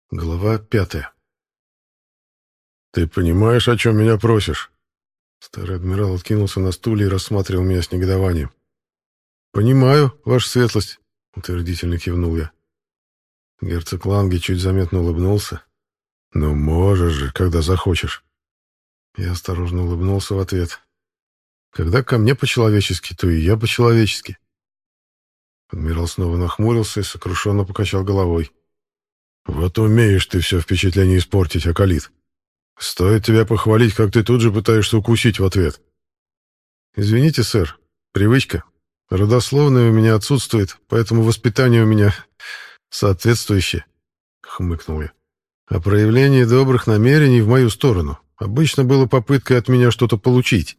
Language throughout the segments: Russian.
Глава 5. «Ты понимаешь, о чем меня просишь?» Старый адмирал откинулся на стуле и рассматривал меня с негодованием. «Понимаю, ваша светлость», — утвердительно кивнул я. Герцог Ланге чуть заметно улыбнулся. «Ну, можешь же, когда захочешь». Я осторожно улыбнулся в ответ. «Когда ко мне по-человечески, то и я по-человечески». Адмирал снова нахмурился и сокрушенно покачал головой. «Вот умеешь ты все впечатление испортить, Акалит. Стоит тебя похвалить, как ты тут же пытаешься укусить в ответ». «Извините, сэр, привычка. Родословная у меня отсутствует, поэтому воспитание у меня соответствующее», — хмыкнул я. «А проявление добрых намерений в мою сторону обычно было попыткой от меня что-то получить».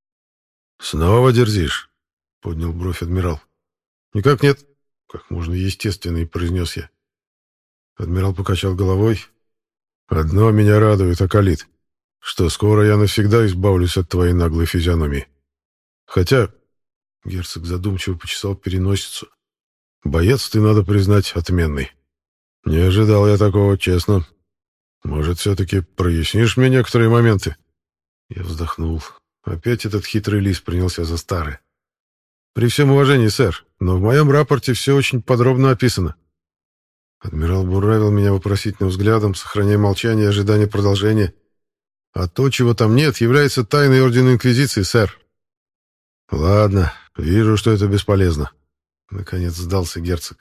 «Снова дерзишь?» — поднял бровь адмирал. «Никак нет», — как можно естественно произнес я. Адмирал покачал головой. «Одно меня радует, Акалит, что скоро я навсегда избавлюсь от твоей наглой физиономии. Хотя...» — герцог задумчиво почесал переносицу. «Боец ты, надо признать, отменный. Не ожидал я такого, честно. Может, все-таки прояснишь мне некоторые моменты?» Я вздохнул. Опять этот хитрый лис принялся за старое. «При всем уважении, сэр, но в моем рапорте все очень подробно описано». Адмирал буравил меня вопросительным взглядом, сохраняя молчание и ожидание продолжения. «А то, чего там нет, является тайной Ордена Инквизиции, сэр». «Ладно, вижу, что это бесполезно», — наконец сдался герцог.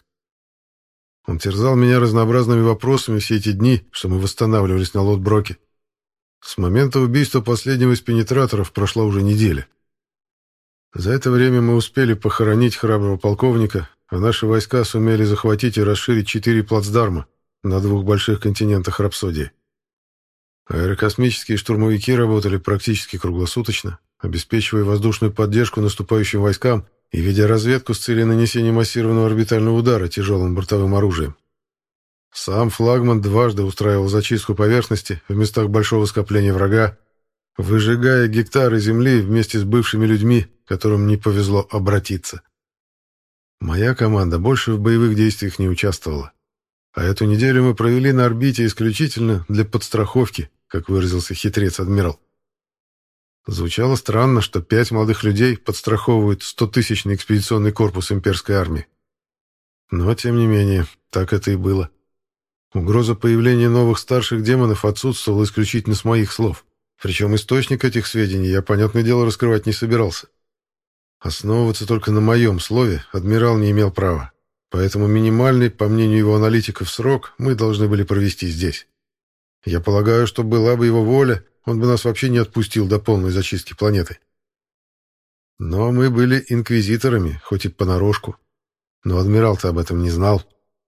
Он терзал меня разнообразными вопросами все эти дни, что мы восстанавливались на Лотброке. С момента убийства последнего из пенетраторов прошла уже неделя. За это время мы успели похоронить храброго полковника, а наши войска сумели захватить и расширить 4 плацдарма на 2 больших континентах Рапсодии. Аэрокосмические штурмовики работали практически круглосуточно, обеспечивая воздушную поддержку наступающим войскам и ведя разведку с целью нанесения массированного орбитального удара тяжелым бортовым оружием. Сам флагман дважды устраивал зачистку поверхности в местах большого скопления врага, выжигая гектары земли вместе с бывшими людьми, которым не повезло обратиться. Моя команда больше в боевых действиях не участвовала. А эту неделю мы провели на орбите исключительно для подстраховки, как выразился хитрец-адмирал. Звучало странно, что 5 молодых людей подстраховывают 100-тысячный экспедиционный корпус имперской армии. Но, тем не менее, так это и было. Угроза появления новых старших демонов отсутствовала исключительно с моих слов. Причем источник этих сведений я, понятное дело, раскрывать не собирался. Основываться только на моем слове адмирал не имел права. Поэтому минимальный, по мнению его аналитиков, срок мы должны были провести здесь. Я полагаю, что была бы его воля, он бы нас вообще не отпустил до полной зачистки планеты. Но мы были инквизиторами, хоть и понарошку. Но адмирал-то об этом не знал.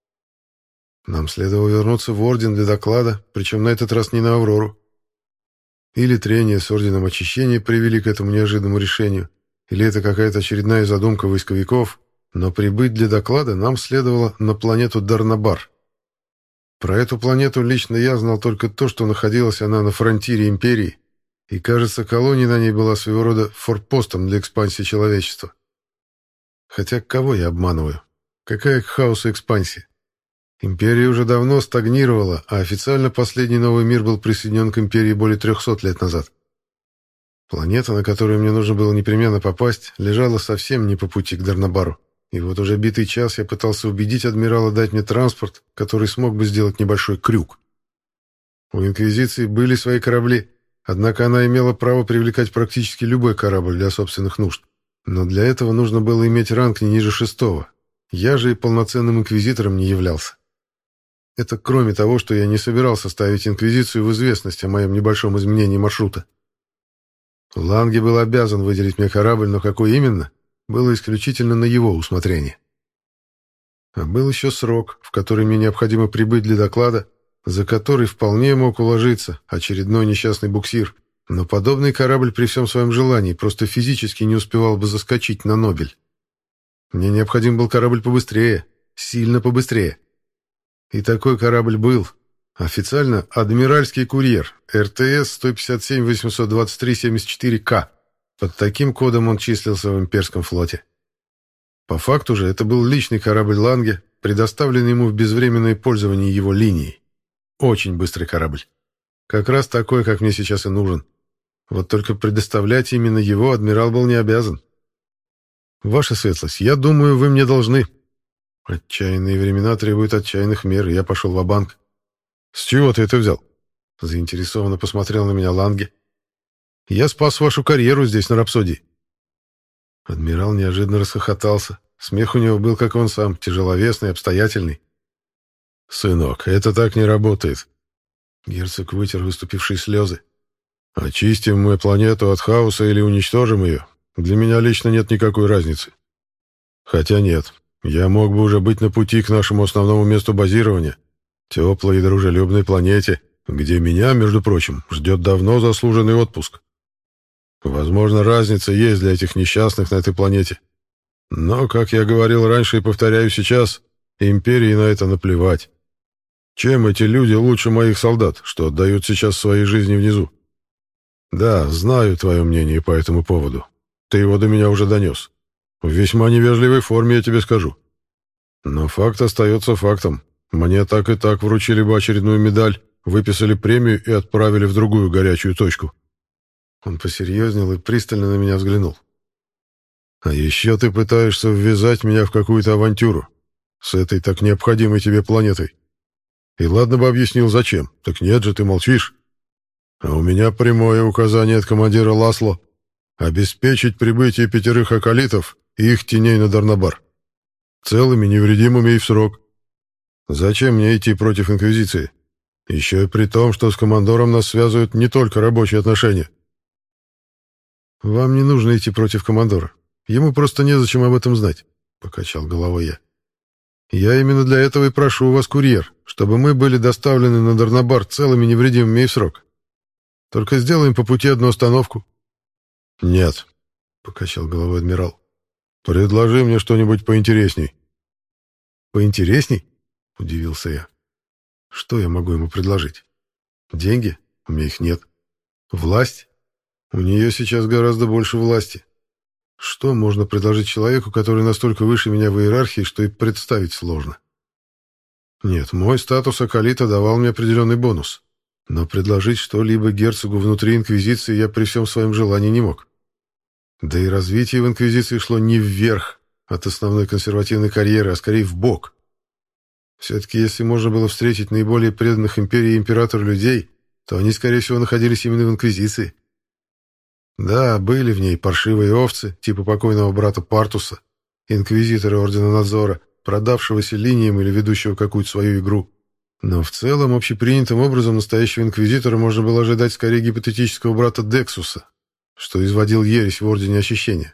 Нам следовало вернуться в Орден для доклада, причем на этот раз не на Аврору. Или трения с Орденом Очищения привели к этому неожиданному решению, или это какая-то очередная задумка войсковиков, но прибыть для доклада нам следовало на планету Дарнабар. Про эту планету лично я знал только то, что находилась она на фронтире Империи, и, кажется, колония на ней была своего рода форпостом для экспансии человечества. Хотя кого я обманываю? Какая к хаосу экспансия? Империя уже давно стагнировала, а официально последний новый мир был присоединен к Империи более 300 лет назад. Планета, на которую мне нужно было непременно попасть, лежала совсем не по пути к Дарнабару. И вот уже битый час я пытался убедить адмирала дать мне транспорт, который смог бы сделать небольшой крюк. У Инквизиции были свои корабли, однако она имела право привлекать практически любой корабль для собственных нужд. Но для этого нужно было иметь ранг не ниже 6-го. Я же и полноценным инквизитором не являлся. Это кроме того, что я не собирался ставить Инквизицию в известность о моем небольшом изменении маршрута. Ланге был обязан выделить мне корабль, но какой именно, было исключительно на его усмотрение. А был еще срок, в который мне необходимо прибыть для доклада, за который вполне мог уложиться очередной несчастный буксир, но подобный корабль при всем своем желании просто физически не успевал бы заскочить на Нобель. Мне необходим был корабль побыстрее, сильно побыстрее. И такой корабль был. Официально «Адмиральский курьер» РТС 157-823-74К. Под таким кодом он числился в имперском флоте. По факту же это был личный корабль Ланге, предоставленный ему в безвременное пользование его линией. очень быстрый корабль. Как раз такой, как мне сейчас и нужен. Вот только предоставлять именно его адмирал был не обязан. Ваша светлость, я думаю, вы мне должны. Отчаянные времена требуют отчаянных мер, и я пошел ва-банк. С чего ты это взял? Заинтересованно посмотрел на меня Ланге. Я спас вашу карьеру здесь, на Рапсодии. Адмирал неожиданно расхохотался. Смех у него был, как он сам, тяжеловесный, обстоятельный. «Сынок, это так не работает». Герцог вытер выступившие слезы. «Очистим мы планету от хаоса или уничтожим ее, для меня лично нет никакой разницы. Хотя нет, я мог бы уже быть на пути к нашему основному месту базирования, теплой и дружелюбной планете, где меня, между прочим, ждет давно заслуженный отпуск. Возможно, разница есть для этих несчастных на этой планете. Но, как я говорил раньше и повторяю сейчас, империи на это наплевать. Чем эти люди лучше моих солдат, что отдают сейчас свои жизни внизу? Да, знаю твое мнение по этому поводу. Ты его до меня уже донес. В весьма невежливой форме, я тебе скажу. Но факт остается фактом. Мне так и так вручили бы очередную медаль, выписали премию и отправили в другую горячую точку». Он посерьезнел и пристально на меня взглянул. «А еще ты пытаешься ввязать меня в какую-то авантюру с этой так необходимой тебе планетой. И ладно бы объяснил, зачем, так нет же, ты молчишь. А у меня прямое указание от командира Ласло обеспечить прибытие 5 акалитов и их теней на Дарнабар. Целыми, невредимыми и в срок. Зачем мне идти против Инквизиции? Еще и при том, что с командором нас связывают не только рабочие отношения». «Вам не нужно идти против командора. Ему просто незачем об этом знать», — покачал головой я. «Я именно для этого и прошу у вас курьер, чтобы мы были доставлены на Дарнабар целыми, невредимыми и в срок. Только сделаем по пути одну остановку». «Нет», — покачал головой адмирал. «Предложи мне что-нибудь поинтересней». «Поинтересней?» — удивился я. «Что я могу ему предложить? Деньги? У меня их нет. Власть? У нее сейчас гораздо больше власти. Что можно предложить человеку, который настолько выше меня в иерархии, что и представить сложно? Нет, мой статус акалита давал мне определенный бонус, но предложить что-либо герцогу внутри Инквизиции я при всем своем желании не мог. Да и развитие в Инквизиции шло не вверх от основной консервативной карьеры, а скорее вбок. Все-таки если можно было встретить наиболее преданных империи и императору людей, то они, скорее всего, находились именно в Инквизиции. Да, были в ней паршивые овцы, типа покойного брата Партуса, инквизитора Ордена Надзора, продавшегося линиям или ведущего какую-то свою игру. Но в целом, общепринятым образом, настоящего инквизитора можно было ожидать скорее гипотетического брата Дексуса, что изводил ересь в Ордене Очищения.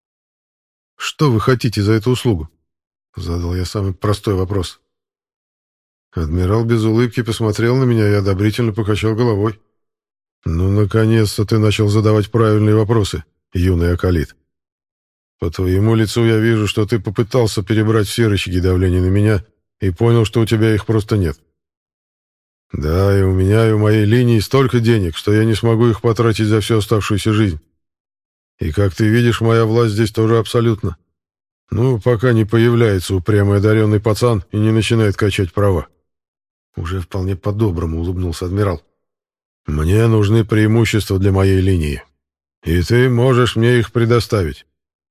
«Что вы хотите за эту услугу?» — задал я самый простой вопрос. Адмирал без улыбки посмотрел на меня и одобрительно покачал головой. «Ну, наконец-то ты начал задавать правильные вопросы, юный акалит. По твоему лицу я вижу, что ты попытался перебрать все рычаги давления на меня и понял, что у тебя их просто нет. Да, и у меня, и у моей линии столько денег, что я не смогу их потратить за всю оставшуюся жизнь. И, как ты видишь, моя власть здесь тоже абсолютно. Ну, пока не появляется упрямый одаренный пацан и не начинает качать права». Уже вполне по-доброму улыбнулся адмирал. «Мне нужны преимущества для моей линии, и ты можешь мне их предоставить».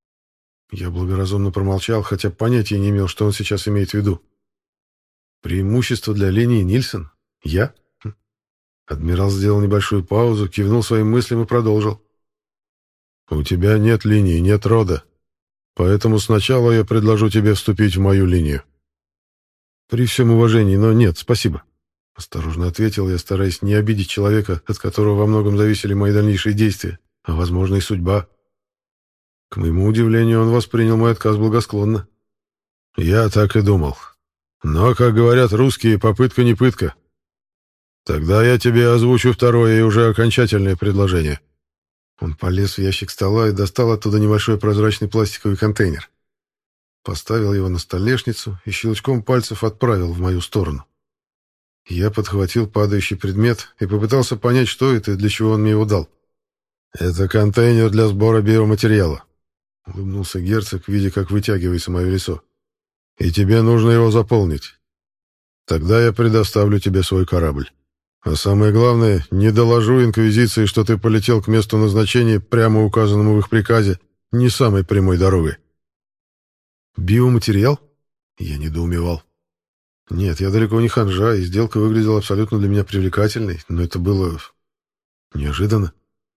Я благоразумно промолчал, хотя понятия не имел, что он сейчас имеет в виду. «Преимущество для линии Нильсон? Я?» Адмирал сделал небольшую паузу, кивнул своим мыслям и продолжил. «У тебя нет линии, нет рода, поэтому сначала я предложу тебе вступить в мою линию». «При всем уважении, но нет, спасибо», — осторожно ответил я, стараясь не обидеть человека, от которого во многом зависели мои дальнейшие действия, а, возможно, и судьба. К моему удивлению, он воспринял мой отказ благосклонно. «Я так и думал. Но, как говорят русские, попытка не пытка. Тогда я тебе озвучу второе и уже окончательное предложение». Он полез в ящик стола и достал оттуда небольшой прозрачный пластиковый контейнер. Поставил его на столешницу и щелчком пальцев отправил в мою сторону. Я подхватил падающий предмет и попытался понять, что это и для чего он мне его дал. «Это контейнер для сбора биоматериала», — улыбнулся герцог, видя, как вытягивается мое лицо. «И тебе нужно его заполнить. Тогда я предоставлю тебе свой корабль. А самое главное, не доложу Инквизиции, что ты полетел к месту назначения, прямо указанному в их приказе, не самой прямой дорогой». «Биоматериал?» Я недоумевал. Нет, я далеко не ханжа, и сделка выглядела абсолютно для меня привлекательной, но это было неожиданно.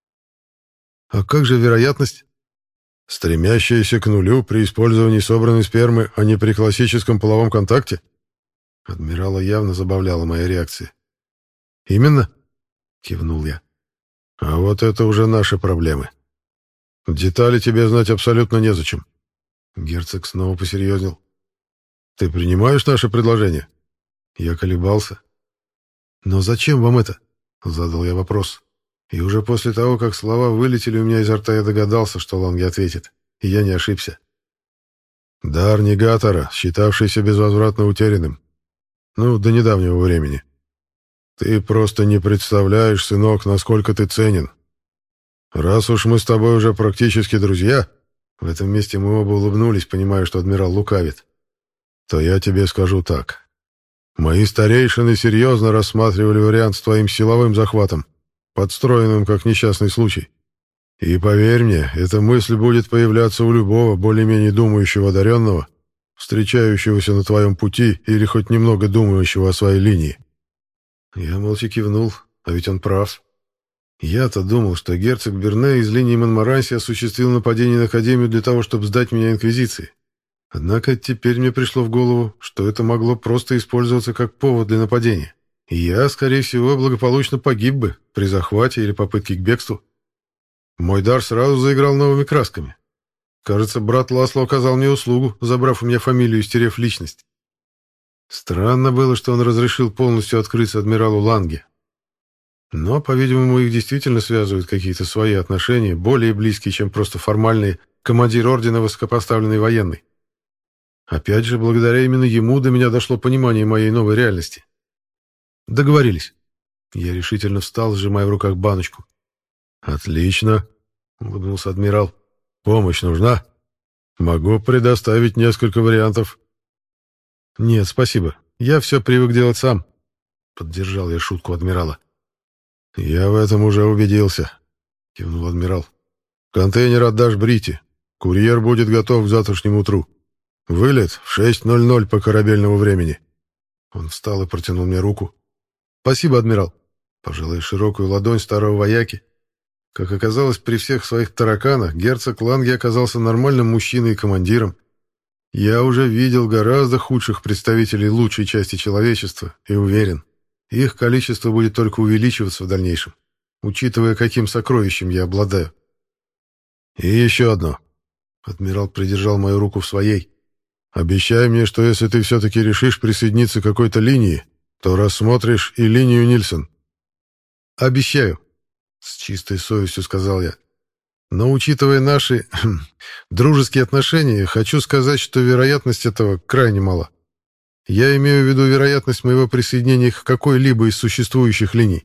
«А как же вероятность?» «Стремящаяся к нулю при использовании собранной спермы, а не при классическом половом контакте?» Адмирала явно забавляла моя реакция. «Именно?» — кивнул я. «А вот это уже наши проблемы. Детали тебе знать абсолютно незачем». Герцог снова посерьезнел. «Ты принимаешь наше предложение?» Я колебался. «Но зачем вам это?» — задал я вопрос. И уже после того, как слова вылетели у меня изо рта, я догадался, что Ланге ответит. И я не ошибся. «Дар негатора, считавшийся безвозвратно утерянным. Ну, до недавнего времени. Ты просто не представляешь, сынок, насколько ты ценен. Раз уж мы с тобой уже практически друзья...» В этом месте мы оба улыбнулись, понимая, что адмирал лукавит. «То я тебе скажу так. Мои старейшины серьезно рассматривали вариант с твоим силовым захватом, подстроенным как несчастный случай. И поверь мне, эта мысль будет появляться у любого более-менее думающего одаренного, встречающегося на твоем пути или хоть немного думающего о своей линии». Я молча кивнул, а ведь он прав. Я-то думал, что герцог Берне из линии Монморанси осуществил нападение на Академию для того, чтобы сдать меня Инквизиции. Однако теперь мне пришло в голову, что это могло просто использоваться как повод для нападения. И я, скорее всего, благополучно погиб бы при захвате или попытке к бегству. Мой дар сразу заиграл новыми красками. Кажется, брат Ласло оказал мне услугу, забрав у меня фамилию и стерев личность. Странно было, что он разрешил полностью открыться адмиралу Ланге. Но, по-видимому, их действительно связывают какие-то свои отношения, более близкие, чем просто формальные командир ордена высокопоставленный военный. Опять же, благодаря именно ему до меня дошло понимание моей новой реальности. Договорились. Я решительно встал, сжимая в руках баночку. «Отлично», — улыбнулся адмирал. «Помощь нужна? Могу предоставить несколько вариантов». «Нет, спасибо. Я все привык делать сам», — поддержал я шутку адмирала. «Я в этом уже убедился», — кивнул адмирал. «Контейнер отдашь Брите. Курьер будет готов к завтрашнему утру. Вылет в 6:00 по корабельному времени». Он встал и протянул мне руку. «Спасибо, адмирал», — пожал я широкую ладонь старого вояки. Как оказалось, при всех своих тараканах герцог Ланге оказался нормальным мужчиной и командиром. Я уже видел гораздо худших представителей лучшей части человечества и уверен, их количество будет только увеличиваться в дальнейшем, учитывая, каким сокровищем я обладаю. «И еще одно». Адмирал придержал мою руку в своей. «Обещай мне, что если ты все-таки решишь присоединиться к какой-то линии, то рассмотришь и линию Нильсон». «Обещаю», — с чистой совестью сказал я. «Но, учитывая наши дружеские отношения, хочу сказать, что вероятность этого крайне мала. Я имею в виду вероятность моего присоединения к какой-либо из существующих линий».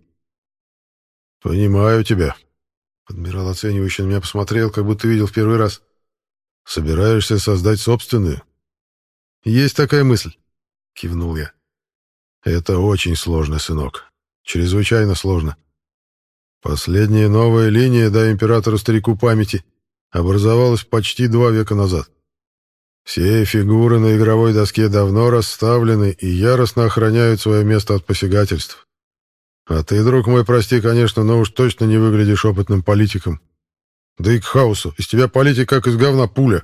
«Понимаю тебя». Адмирал оценивающе на меня посмотрел, как будто видел в первый раз. «Собираешься создать собственную?» «Есть такая мысль», — кивнул я. «Это очень сложно, сынок. Чрезвычайно сложно. Последняя новая линия, дай императору-старику памяти, образовалась почти 2 века назад. Все фигуры на игровой доске давно расставлены и яростно охраняют свое место от посягательств. А ты, друг мой, прости, конечно, но уж точно не выглядишь опытным политиком. Да и к хаосу, из тебя политик как из говна пуля».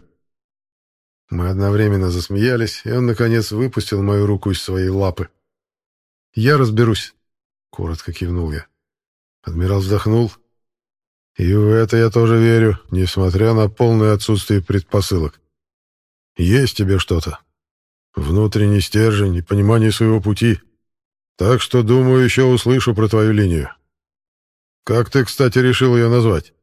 Мы одновременно засмеялись, и он, наконец, выпустил мою руку из своей лапы. «Я разберусь», — коротко кивнул я. Адмирал вздохнул. «И в это я тоже верю, несмотря на полное отсутствие предпосылок. Есть тебе что-то. Внутренний стержень и понимание своего пути. Так что, думаю, еще услышу про твою линию. Как ты, кстати, решил ее назвать?»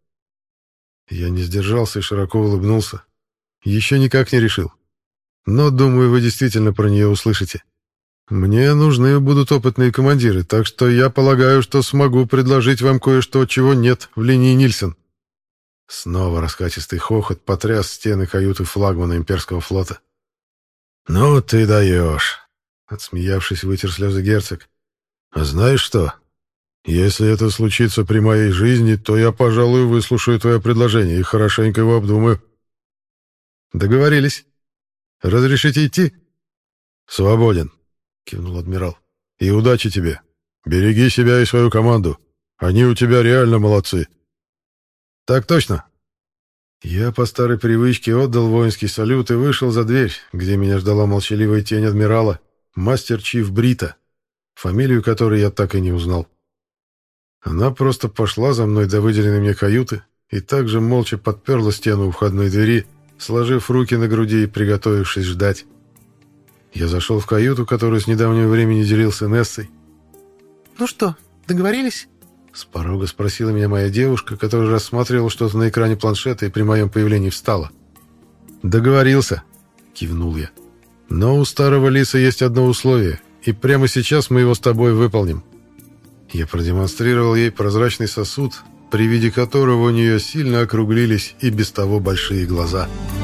Я не сдержался и широко улыбнулся. «Еще никак не решил. Но, думаю, вы действительно про нее услышите. Мне нужны будут опытные командиры, так что я полагаю, что смогу предложить вам кое-что, чего нет в линии Нильсон». Снова раскатистый хохот потряс стены каюты флагмана имперского флота. «Ну ты даешь!» Отсмеявшись, вытер слезы герцог. «А знаешь что? Если это случится при моей жизни, то я, пожалуй, выслушаю твое предложение и хорошенько его обдумаю». «Договорились. Разрешите идти?» «Свободен», — кивнул адмирал. «И удачи тебе. Береги себя и свою команду. Они у тебя реально молодцы». «Так точно». Я по старой привычке отдал воинский салют и вышел за дверь, где меня ждала молчаливая тень адмирала, мастер-чиф Брита, фамилию которой я так и не узнал. Она просто пошла за мной до выделенной мне каюты и также молча подперла стену у входной двери, сложив руки на груди и приготовившись ждать. Я зашел в каюту, которую с недавнего времени делил с Инессой. «Ну что, договорились?» С порога спросила меня моя девушка, которая рассматривала что-то на экране планшета и при моем появлении встала. «Договорился», — кивнул я. «Но у старого лиса есть одно условие, и прямо сейчас мы его с тобой выполним». Я продемонстрировал ей прозрачный сосуд, при виде которого у нее сильно округлились и без того большие глаза. «Да».